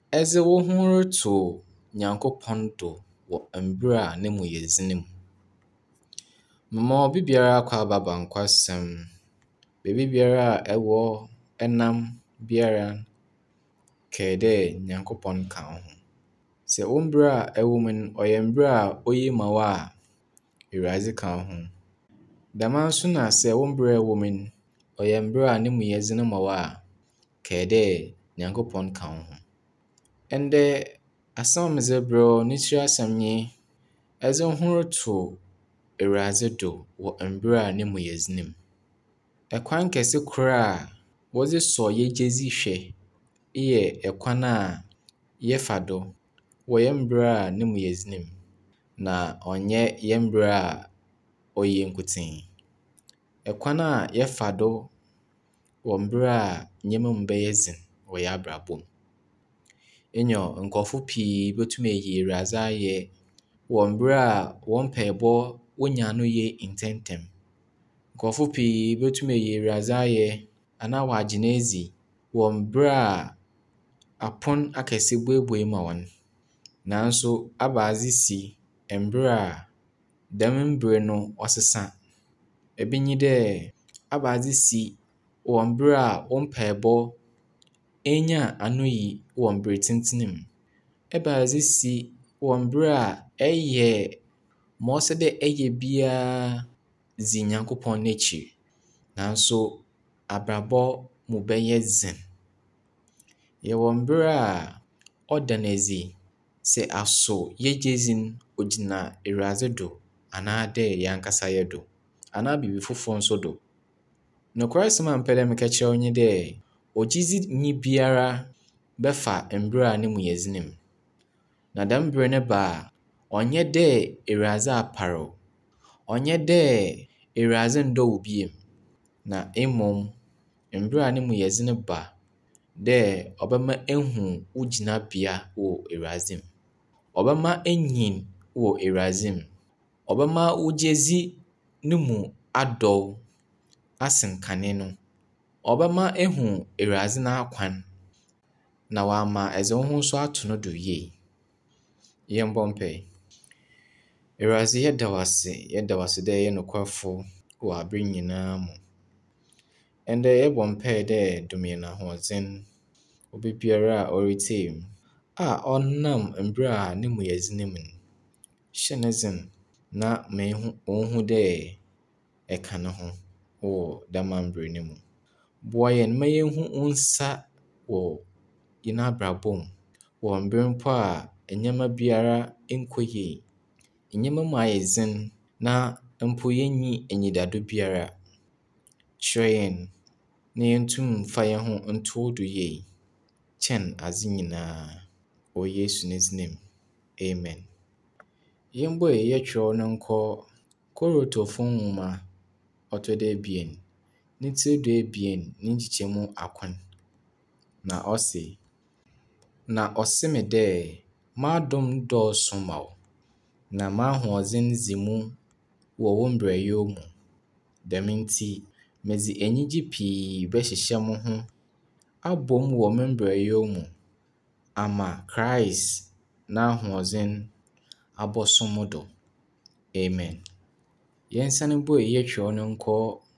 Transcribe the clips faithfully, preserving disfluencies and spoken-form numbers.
ɛdze wo ho reto Nyankopɔn do wɔ mberɛ a ne mu yɛ dzen mu. Mema obi biara akɔ aba bankɔsɛm. Beebi biara a ɛwɔ ɛnam biara kae dɛ Nyankopɔn ka wo ho. Sɛ wo mberɛ a ɛwɔ mu no ɔyɛ mberɛ a oye ma wo a, Ewurade ka wo ho. Dɛm ara nso na sɛ wo mberɛ a ɛwɔ mu no ɔyɛ mberɛ a ne mu yɛ dzen ma wo a, kae dɛ Nyankopɔn ka wo ho. Ɛndɛ asɛm a medze rebrɛ wo ne tsir asɛm nye ɛdze wo ho reto Ewurade do wɔ mberɛ a ne mu yɛ dzen mu. Ɛkwan kɛse kor a wɔdze sɔ yegyedzi hwɛ eyɛ ɛkwan a yɛfa do wɔ hɛn mberɛ a ne mu yɛ dzen mu, na ɔnnyɛ hɛn mberɛ a ɔyɛ nkotsee. Ɛkwan a yɛfa do wɔ mberɛ a ndzɛmba mu bɛyɛ dzen wɔ hɛn abrabɔ mu. Enyo nkorɔfo pii botum eyi Ewurade ayɛ wɔ mberɛ a hɔn mpaebɔ wonya no yɛ ntsɛntsɛm. Nkorɔfo pii botum eyi Ewurade ayɛ anaa wɔagye no edzi wɔ mberɛ a apon akɛse buebue ma hɔn. Nanso aba adze si mberɛ a dɛm mber no ɔsesa. Ebi nye dɛ aba adze si wɔ mber a wo mpaebɔ ennya anoyi wɔ mber tsentsen mu. Aba adze si wɔ mber a ɛyɛ ma ɔsɛ dɛ ɛyɛ biara dzi Nyankopɔn n'ekyir, nanso abrabɔ mu bɛyɛ dzen. Yɛwɔ mber a ɔda no edzi sɛ aso yegyedzi no ogyina Ewurade do anaa dɛ hɛn ankasa hɛn do anaa biribi fofor so do. Nokwarsɛm a mepɛ dɛ meka kyerɛ wo nye dɛ ogyedzinyi biara bɛfa mber a ne mu yɛ dzen mu. Na dɛm ber no ba a, ɔnnyɛ dɛ Ewurade apar wo, ɔnnyɛ dɛ Ewurade nndɔ wo bio, na mbom mber a ne mu yɛ dzen ba dɛ ɔbɛma ehu wo gyinabea wɔ Ewurade mu. Ɔbɛma enyin wɔ Ewurade mu. Ɔbɛma wo gyedzi no mu adɔ wo asen kane no. Ɔbɛma ehu Ewurade n'akwan na ɔama ɛdze wo ho so ato no do yie. Yɛmbɔ mpae. Ewurade yɛda wo ase, yɛda wo ase dɛ ɛyɛ nokwarfo wɔ aber nyinaa mu. Ɛndɛ yɛbɔ mpae dɛ dom hɛn ahoɔdzen obi biara a ɔretsie mu a ɔnam mber a ne mu yɛ dzen mu no. Hyɛ ne dzen na ma ehu onhu dɛ ɛka no ho wɔ dɛm mber no mu. Boa hɛn ma yenhu wo nsa wɔ hɛn abrabɔ mu wɔ mber mpo a ndzɛmba biara nnkɔ yie. Ndzɛmba mu ayɛ dzen na mpo yennyi enyidado biara. Kyerɛ hɛn na yentum mfa hɛn ho nto wo do yie kyɛn adze nyinaa wɔ Yesu ne dzin mu. Amen. Yɛmbɔ yɛkyerɛw no nkɔ Korintofo nhoma ɔtɔ do ebien ne tsir do ebien ne nkyekyɛmu akron. Na ɔse, na ɔse me dɛ m'adom dɔɔso ma wo, na m'ahoɔdzen dzi mu wɔ wo mberɛyew mu. Dɛm ntsi medze enyigye pii bɛhyehyɛ mo ho abɔ mu wɔ me mberɛyew mu ama Christ n'ahoɔdzen abɔso mo do. Amen. Yɛnsan mbɔ yɛkyerɛw no nkɔ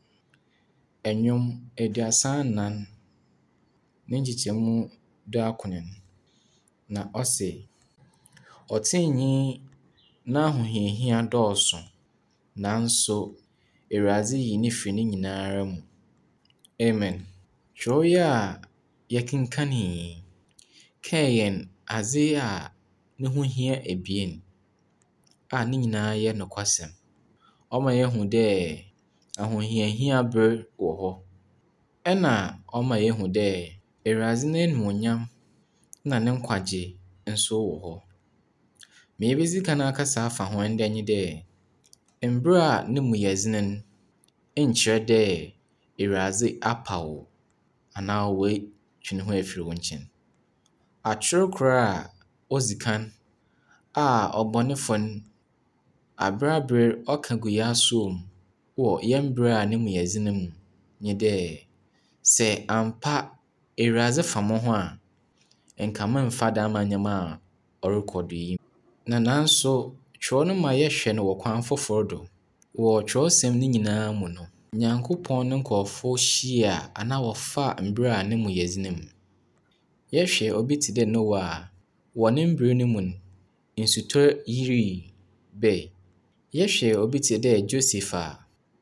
Nnwom aduasa anan ne nkyekyɛmu duakron. Na ɔse, ɔtreneeni n'ahohiahia dɔɔso, nanso Ewurade yi no fi ne nyinara mu. Amen. Kyerɛw yi a yɛkenkanee yi kaa hɛn adze a ne ho hia ebien a ne nyinaa yɛ nokwasɛm. Ɔma yehu dɛ ahohiahia ber wɔ hɔ, ɛna ɔma yehu dɛ Ewurade n'enuonyam na ne nkwagye nso wɔ hɔ. Ma yebedzi kan akasa afa ho ndɛ nye dɛ mber a ne mu yɛ dzen no nkyerɛ dɛ Ewurade apaw wo anaa oetwe ne ho efir wo nkyɛn. Atwer kor a odzi kan a ɔbɔnefo no abraber ɔka gu yɛn asowa mu wɔ hɛn mber a ne mu yɛ dzen mu nye dɛ sɛ ampa Ewurade fa mo ho a, nka memfa daa ma nneɛma a ɔrekɔ do yi. Na nanso twerɛ no ma yɛhwɛ no wɔ kwan foforɔ do. Wɔ Twerɛsɛm no nyinaa mu no, Nyankopɔn ne nkurɔfo hyia anaa wɔfaa mberɛ a ne mu yɛ dzen mu. Yɛhwɛ obi te dɛ Noa a, wɔ ne mber no mu no, nsutɔ yirii bae. Yɛhwɛ obi te dɛ Joseph a,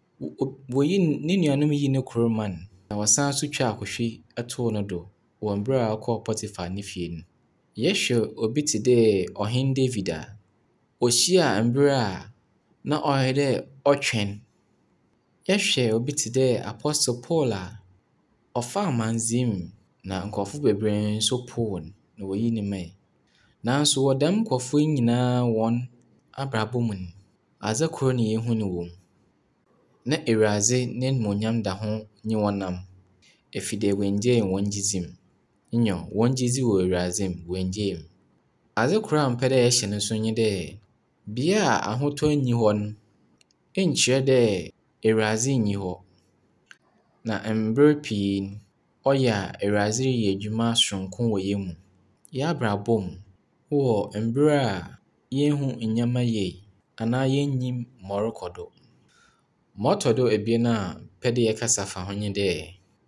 woyi ne nuanom yii ne kuro ma no, na wɔsan so twaa akohwe too no do wɔ mber a ɔkɔɔ Potifar ne fie no. Yɛhwɛ obi te dɛ Ɔhene David a, ohyiaa mber a na ɔyɛ dɛ ɔtwɛn. Yɛhwɛ obi te dɛ Apostle Paul a, ɔfaa amandzɛɛ mu na nkurɔfo bebree nso poo no na woyii ne mae. Nanso wɔ dɛm nkurɔfo yi nyinaa wɔn abrabɔ mu no, adze kor na yehu no wɔ mu. Na Ewuradze n'enuonyam da ho nye wɔnam, efi dɛ wongyee hɔn gyidzi mu. Nyew, hɔn gyidzi wɔ Ewuradze mu, wongyee mu. Adze kor a mepɛ dɛ yɛhyɛ no nso nye dɛ, bea a ahotɔ nnyi hɔ no, nkyerɛ dɛ Ewuradze nnyi hɔ. Na mber pii no, ɔyɛ a Ewuradze reyɛ edwuma soronko wɔ hɛn mu. Yɛn abrabɔ mu, wɔ mber a yennhu nneɛma yie anaa yennyim ma ɔrokɔ do. Ma ɔtɔ do ebien a mepɛ dɛ yɛkasa fa ho nye dɛ,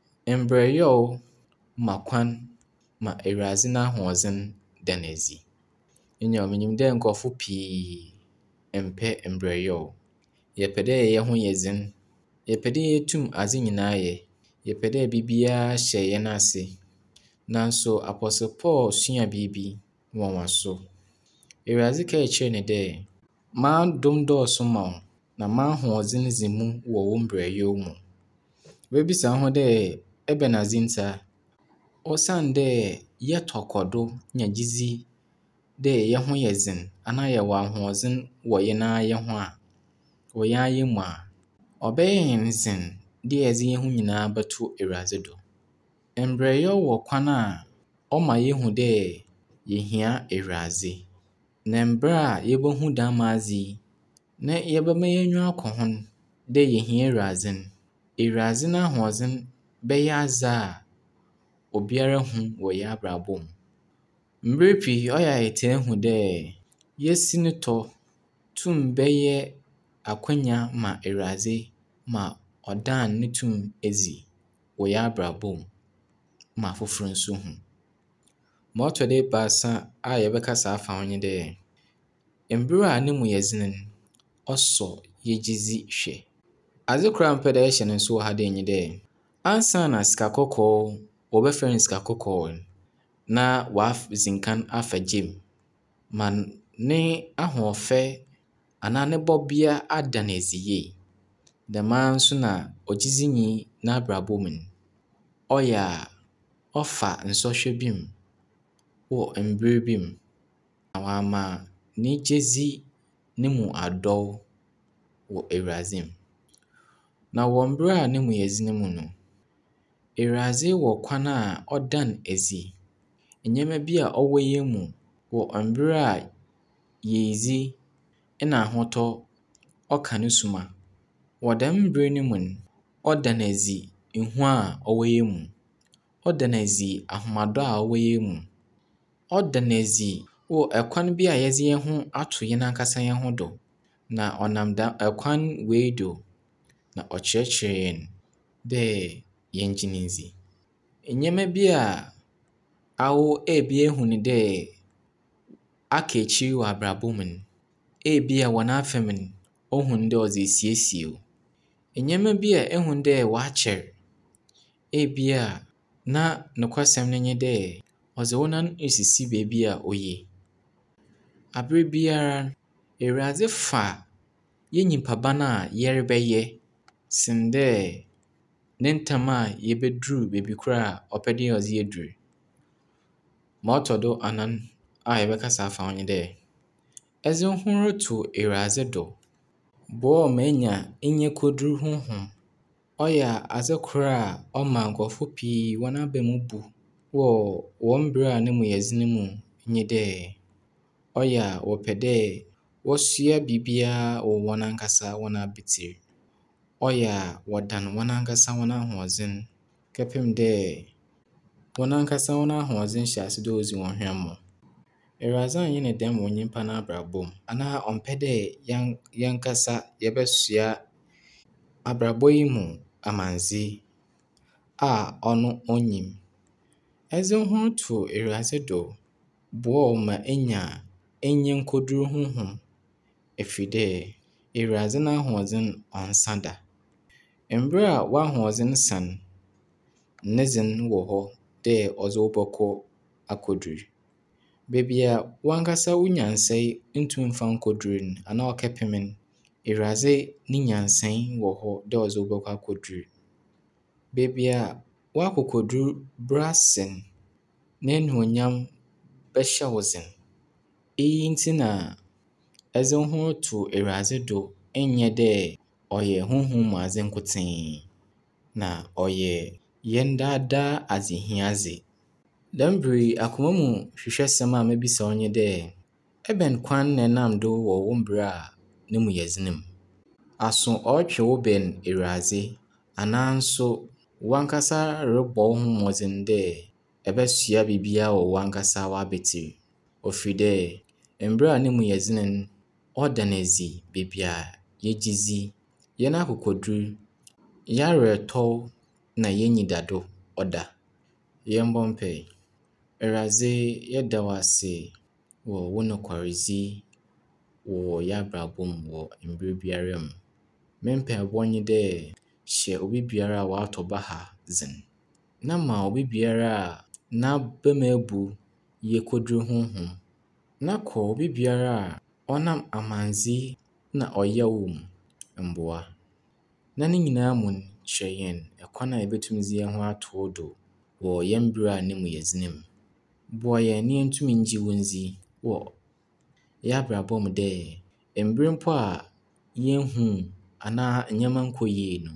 mberɛyɛw ma kwan ma Ewuradze n'ahoɔdzen da no edzi. Nyew, minyim dɛ nkurɔfo pii mmpɛ mberɛyɛw. Yɛpɛ dɛ hɛn ho yɛ dzen. Yɛpɛ dɛ yetum adze nyinaa yɛ. Yɛpɛ dɛ biribiara hyɛ hɛn ase. Nanso Apostle Paul sua biribi nwonwaso. Ewuradze kaa kyerɛɛ no dɛ, m'adom dɔɔso ma wo, na m'ahoɔdzen dzi mu wɔ wo mberɛyɛw mu. Wobebisa wo ho dɛ, ɛbɛn adze ntsi a? Osiandɛ yɛtɔ kɔ do nya gyidzi dɛ hɛn ho yɛ dzen anaa yɛwɔ ahoɔdzen wɔ hɛn ara hɛn ho a, wɔ hɛn ara hɛn mu a, ɔbɛyɛ hɛn dzen dɛ yɛdze hɛn ho nyinaa bɛto Ewuradze do. Mberɛyɛw wɔ kwan a ɔma yehu dɛ yehia Ewuradze. Na mber a yebohu dɛm adze yi, na yɛbɛma hɛn enyi akɔ ho dɛ yehia Ewuradze no, Ewuradze n'ahoɔdzen bɛyɛ adze a obiara hu wɔ hɛn abrabɔ mu. Mber pii ɔyɛ a yɛtaa hu dɛ yesi no tɔ tum bɛyɛ akwanya ma Ewuradze ma ɔdan ne tum edzi wɔ hɛn abrabɔ mu ma afofor nso hu. Ma ɔtɔ do ebiasa a yɛbɛkasa afa ho nye dɛ, mber a ne mu yɛ dzen no, ɔsɔ hɛn gyidzi hwɛ. Adze kor a mepɛ dɛ yɛhyɛ no nso wɔ ha nye dɛ, ansaana sikakɔkɔɔ, wɔbɛfrɛ no sikakɔkɔɔ no, na ɔadzi nkan afa gya mu ma ne ahoɔfɛ anaa ne bɔbea ada no edzi yie. Dɛm ara nso na ogyidzinyi n'abrabɔ mu no, ɔyɛ a ɔfa nsɔhwɛ bi mu wɔ mber bi mu, na ɔama ne gyedzi ne mu adɔw wɔ Ewuradze mu. Na wɔ mber a ne mu yɛ dzen mu no, Ewuradze wɔ kwan a ɔda no edzi nneɛma bi a ɔwɔ hɛn mu wɔ mber a yɛredzi na ahotɔ ɔka no sum a, wɔ dɛm mber no mu no, ɔda no edzi hu a ɔwɔ hɛn mu. Ɔda no edzi ahomadɔ a ɔwɔ hɛn mu. Ɔda no edzi wɔ kwan bi a yɛdze hɛn ho ato hɛn ankasa hɛn ho do. Na ɔnam dɛm kwan wei do na ɔkyerɛkyerɛ hɛn dɛ yɛngye no ndzi. Nneɛma bi a awo ebi ehu no dɛ aka ekyir wɔ abrabɔ mu no, ebi a wɔ n'afa mu no, ohu no dɛ ɔdze esiesie wo. Nneɛma bi a ehu dɛ ɔakyɛr, ebi a na nokwasɛm no nye dɛ ɔdze wo nan esisi beebi a oye. Aber biara, Ewuradze fa hɛn nyimpaban a yɛrebɛyɛ sen dɛ ne ntam a yebedur beebi kor a ɔpɛ dɛ ɔdze yedur. Ma ɔtɔ do anan a yɛbɛkasa afa ho nye dɛ, ɛdze wo ho roto Ewuradze do, boa wo ma enya nyekodur honhom. Ɔyɛ a adze kor a ɔma nkurɔfo pii hɔn aba mu bu wɔ hɔn mber a ne mu yɛ dzen mu nye dɛ, ɔyɛ a wɔpɛ dɛ wɔsua biribiara wɔ hɔn ankasa hɔn abetsir. Ɔyɛ a wɔdan hɔn ankasa hɔn ahoɔdzen kɛpem dɛ wɔn ankasa wɔn ahoɔdzen hyɛ ase dɛ odzi wɔn hwɛmmɔ. Awurade annyɛ no dɛm wɔ nyimpa n'abrabɔ mu anaa ɔmmpɛ dɛ yɛn yɛnkasa yɛbɛsoa abrabɔ yi mu amandzee a ɔno onyim. Ɛdze wo ho to Awurade do boa wo ma enya enyi nkoduru honhom efi dɛ Awurade n'ahoɔdzen ɔnnsa da. Mber a w'ahoɔdzen sa no, ne dze no wɔ hɔ dɛ ɔdze wo bɔkɔ akodur. Beebi a w'ankasa wo nyansae nntum mfa nkodur no anaa ɔkɛpem no, Awurade ne nyansae wɔ hɔ dɛ ɔdze wo bɔkɔ akodur. Beebi a w'akokodur bra ase no, n'enuonyam bɛhyɛ wo dzen. Eyi nti na ɛdze wo ho to Awurade do nnyɛ dɛ ɔyɛ honhom mu adze nkotsee, na ɔyɛ yɛn daadaa adzehiadze. Dɛm ber yi, akoma mu hwehwɛsɛm a mebisa wo nye dɛ, ɛbɛn kwan na ɛnam do wɔ wo mber a no mu yɛ dzen mu? Aso ɔretwe wo bɛn Awurade anaa nso w'ankasa robɔ wo ho mbɔdzen dɛ ɛbɛsoa biribiara wɔ w'ankasa w'abetsir? Ofiri dɛ mber a no mu yɛ dzen no, ɔda no edzi beebi a yegyedzi, yɛn akokodur, yɛn awerɛtɔw na yɛn enyidado ɔda. Yɛmbɔ mpae. Awurade, yɛda wo ase wɔ wo nokwaredzi wɔ yɛabrabɔ mu wɔ mber biara mu. Me mpaebɔ nye dɛ hyɛ obi biara a ɔatɔ baha dzen, na ma obi biara a n'abɛmu abu yekoduru honhom, na kɔ obi biara a ɔnam amandzee na ɔyaw mu mboa. Na ne nyinaa mu no, kyerɛ hɛn ɛkwan a yebetum dze hɛn ho ato wo do wɔ yɛn mber a no mu yɛ dzen mu. Boa yɛn na yentum ngye wo ndzi wɔ yɛabrabɔ mu dɛ mber mpo a yennhu anaa ndzɛmba nnkɔ yie no,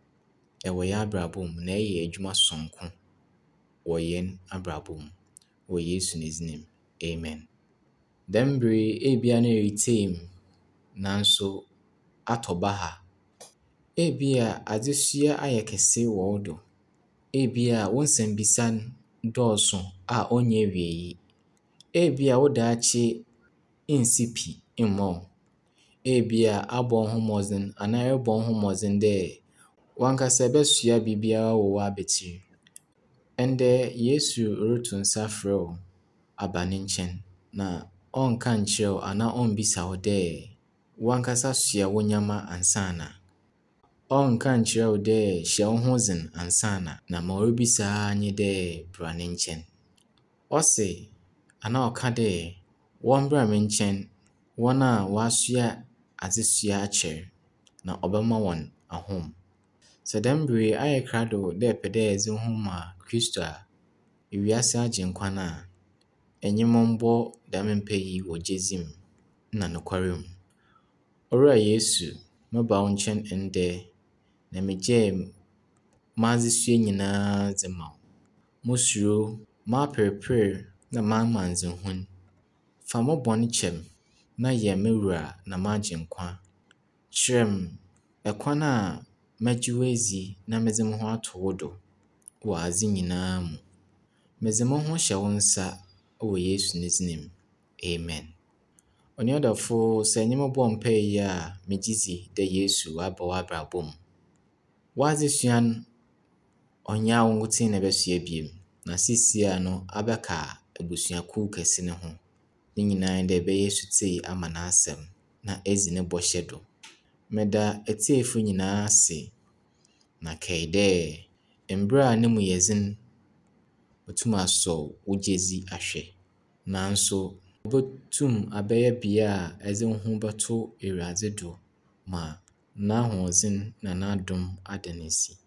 ɛwɔ yɛabrabɔ mu na ɛyɛ edwuma sononko wɔ yɛn abrabɔ mu. Wɔ Yesu ne dzin mu, amen. Dɛm ber yi, ebia na eritsie me nanso atɔ baha. Ebia adzesua ayɛ kɛse wɔ wo do. Ebia wo nsɛmbisa dɔɔso a ɔnnyɛ awiei. Ebia wo daakye nnsi pi mma wo. Ebia abɔ wo ho mbɔdzen anaa ɛrobɔ wo ho mbɔdzen dɛ w'ankasa ɛbɛsoa biribiara wɔ w'abetsir. Ndɛ Yesu roto nsa frɛ wo aba ne nkyɛn, na ɔnnka nkyerɛ wo anaa ɔmmbisa wo dɛ w'ankasa soa wo ndzɛmba ansana. Ɔnnka nkyerɛ wo dɛ hyɛ wo ho dzen ansana, na ma oribisa ara nye dɛ bra ne nkyɛn. Ɔse anaa ɔka dɛ wɔmbra me nkyɛn wɔn a wɔasoa adzesua akyɛr, na ɔbɛma wɔn ahom. Sɛ dɛm ber yi ayɛ krado dɛ ɛpɛ dɛ ɛdze wo ho ma Kristo a, ewiase agyenkwa no a, ɛnyɛ mmɔmbɔ dɛm mpa yi wɔ gyedzi mu na nokware mu. Owura Yesu, meba wo nkyɛn ndɛ na megyae m'adzesua nyinaa dze ma wo. Mo suro, m'aperper na m'amandzehun. Fa mo bɔn kyɛ me na yɛ me wura na m'agyenkwa. Kyerɛ me ɛkwan a mɛgye wo edzi na medze mo ho ato wo do wɔ adze nyinaa mu. Medze mo ho hyɛ wo nsa wɔ Yesu ne dzin mu, amen. Ɔneadɔfo, sɛ ɛnyɛ me bɔɔ mpae yi a megye dzi dɛ Yesu aba w'abrabɔ mu. W'adzesua no, ɔnnyɛ wo nkotsee na ɛbɛsoa biom, na seesei no abɛka abusuakuw kɛse no ho. Ne nyinaa nye dɛ ɛbɛyɛ asutee ama n'asɛm na edzi ne bɔhyɛ do. Meda etiefo nyinaa ase, na kae dɛ mber a no mu yɛ dzen otum asɔ wo gyedzi ahwɛ, nanso wobotum abɛyɛ bea a ɛdze wo ho bɛto Awurade do ma n'ahoɔdzen na n'adom ada no esi.